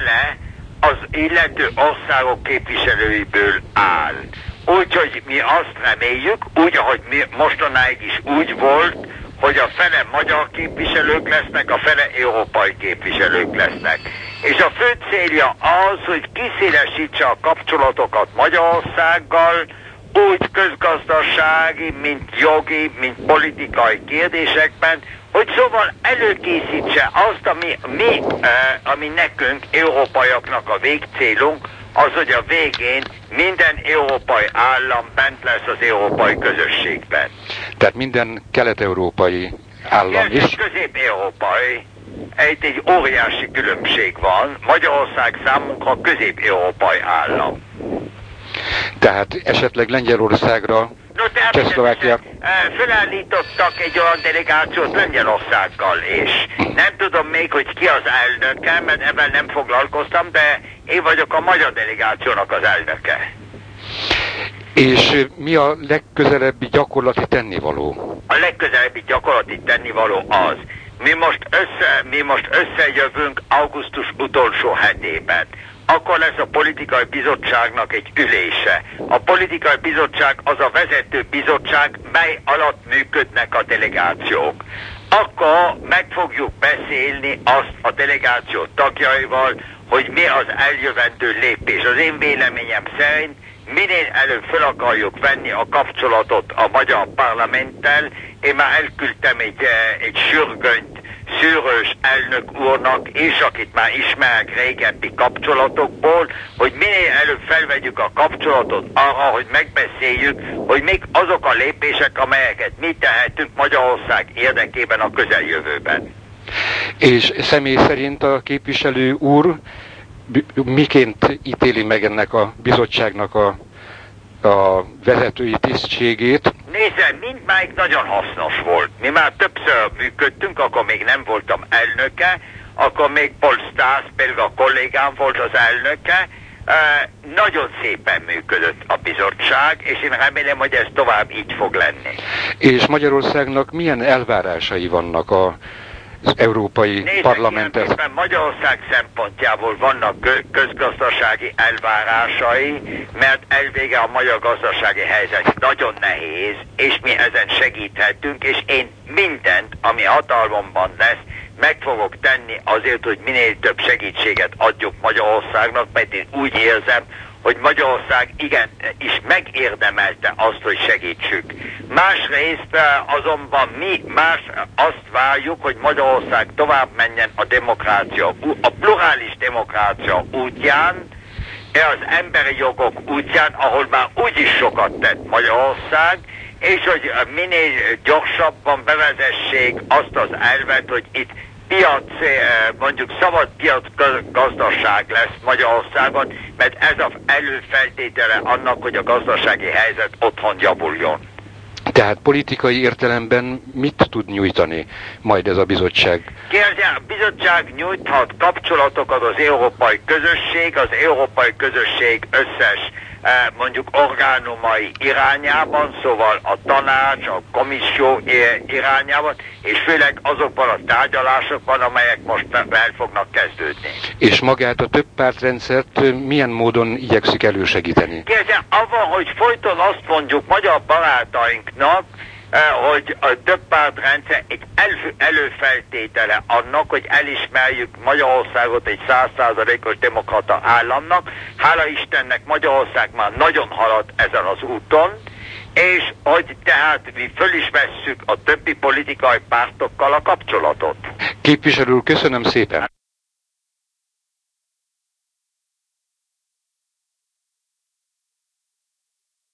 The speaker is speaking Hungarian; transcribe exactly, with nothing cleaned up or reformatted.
fele az illető országok képviselőiből áll. Úgyhogy mi azt reméljük, úgy, ahogy mi mostanáig is úgy volt, hogy a fele magyar képviselők lesznek, a fele európai képviselők lesznek. És a fő célja az, hogy kiszélesítse a kapcsolatokat Magyarországgal, úgy közgazdasági, mint jogi, mint politikai kérdésekben, hogy szóval előkészítse azt, ami, mi, eh, ami nekünk, európaiaknak a végcélunk, az, hogy a végén minden európai állam bent lesz az európai közösségben. Tehát minden kelet-európai állam is? Közép-európai. Itt egy óriási különbség van. Magyarország számunkra közép-európai állam. Tehát esetleg Lengyelországra, No, Csehszlovákia... Fölállítottak egy olyan delegációt Lengyelországgal, és nem tudom még, hogy ki az elnöke, mert ebben nem foglalkoztam, de én vagyok a magyar delegációnak az elnöke. És mi a legközelebbi gyakorlati tennivaló? A legközelebbi gyakorlati tennivaló az, mi most, össze, mi most összejövünk augusztus utolsó hetében. Akkor lesz a politikai bizottságnak egy ülése. A politikai bizottság az a vezető bizottság, mely alatt működnek a delegációk. Akkor meg fogjuk beszélni azt a delegáció tagjaival, hogy mi az eljövendő lépés. Az én véleményem szerint minél előbb fel akarjuk venni a kapcsolatot a magyar parlamenttel. Én már elküldtem egy, egy sürgönyt Szűrős elnök úrnak, és akit már ismerek régebbi kapcsolatokból, hogy minél előbb felvegyük a kapcsolatot arra, hogy megbeszéljük, hogy mik azok a lépések, amelyeket mi tehetünk Magyarország érdekében a közeljövőben. És személy szerint a képviselő úr miként ítéli meg ennek a bizottságnak a, a vezetői tisztségét? Nézd, mindmáig nagyon hasznos volt. Mi már többször működtünk, akkor még nem voltam elnöke, akkor még Paul Stász, például a kollégám volt az elnöke. E, nagyon szépen működött a bizottság, és én remélem, hogy ez tovább így fog lenni. És Magyarországnak milyen elvárásai vannak a az Európai Parlamentet? Magyarország szempontjából vannak közgazdasági elvárásai, mert elvége a magyar gazdasági helyzet nagyon nehéz, és mi ezen segíthetünk, és én mindent, ami hatalmamban lesz, meg fogok tenni azért, hogy minél több segítséget adjuk Magyarországnak, mert én úgy érzem, hogy Magyarország igen is megérdemelte azt, hogy segítsük. Másrészt azonban mi más azt várjuk, hogy Magyarország tovább menjen a demokrácia, a plurális demokrácia útján, az emberi jogok útján, ahol már úgyis sokat tett Magyarország, és hogy minél gyorsabban bevezessék azt az elvet, hogy itt piac, mondjuk szabad piac gazdaság lesz Magyarországon, mert ez az előfeltétele annak, hogy a gazdasági helyzet otthon javuljon. Tehát politikai értelemben mit tud nyújtani majd ez a bizottság? Kérde, a bizottság nyújthat kapcsolatokat az európai közösség, az európai közösség összes mondjuk orgánumai irányában, szóval a tanács, a komisszió irányában, és főleg azokban a tárgyalásokban, amelyek most el fognak kezdődni. És magát a többpártrendszert milyen módon igyekszik elősegíteni? Kérdezem, avval, hogy folyton azt mondjuk magyar barátainknak, hogy a többpártrendszer egy elő, előfeltétele annak, hogy elismerjük Magyarországot egy száz százalékos demokrata államnak. Hála Istennek Magyarország már nagyon halad ezen az úton, és hogy tehát mi föl is vesszük a többi politikai pártokkal a kapcsolatot. Képviselő úr, köszönöm szépen!